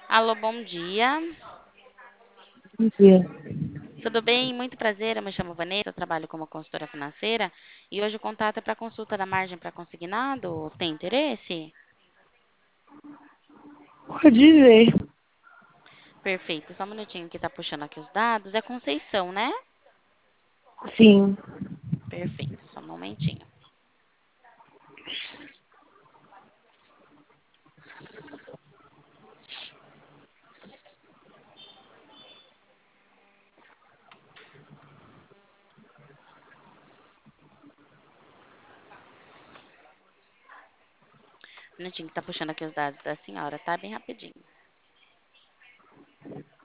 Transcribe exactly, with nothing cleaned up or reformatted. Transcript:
Alô, bom dia. Bom dia. Tudo bem? Muito prazer. Eu me chamo Vanessa, eu trabalho como consultora financeira e hoje o contato é para consulta da margem para consignado. Tem interesse? Pode dizer. Perfeito. Só um minutinho que tá puxando aqui os dados. É Conceição, né? Sim. Perfeito. Só um momentinho. Um minutinho que tá puxando aqui os dados da senhora, tá? Bem rapidinho.